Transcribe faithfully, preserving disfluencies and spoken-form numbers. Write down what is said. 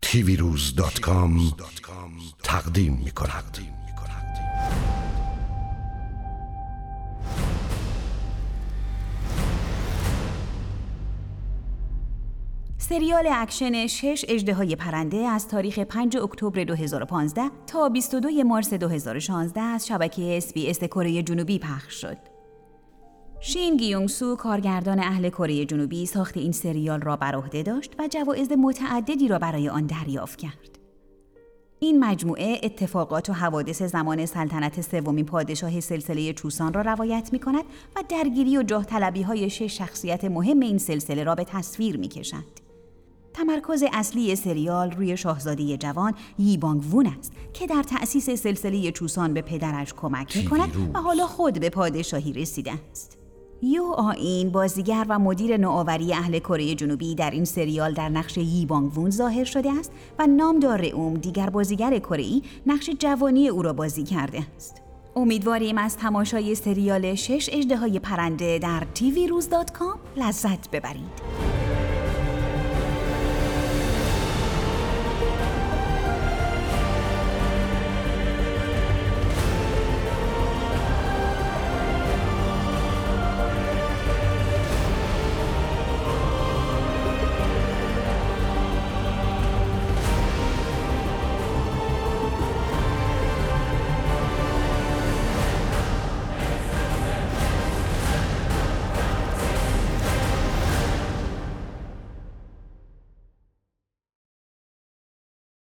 تیوی روز دات کام تقدیم می کند. سریال اکشن شش اژدهای پرنده از تاریخ پنجم اکتبر دو هزار و پانزده تا بیست و دوم مارس دو هزار و شانزده از شبکه اس بی اس کره جنوبی پخش شد. شین گیونگ سو، کارگردان اهل کره جنوبی، ساخت این سریال را بر عهده داشت و جوایز متعددی را برای آن دریافت کرد. این مجموعه اتفاقات و حوادث زمان سلطنت سومین پادشاه سلسله چوسان را روایت می‌کند و درگیری و جاه طلبی‌های شش شخصیت مهم این سلسله را به تصویر می‌کشد. تمرکز اصلی سریال روی شاهزاده جوان یی بانگ وون است که در تأسیس سلسله چوسان به پدرش کمک می‌کند و حالا خود به پادشاهی رسیده است. یو آین، بازیگر و مدیر نوآوری اهل کره جنوبی، در این سریال در نقش یی بانگ وون ظاهر شده است و نام دار اوم، دیگر بازیگر کره‌ای، نقش جوانی او را بازی کرده است. امیدواریم از تماشای سریال شش اژدهای پرنده در تیوی روز دات کام لذت ببرید.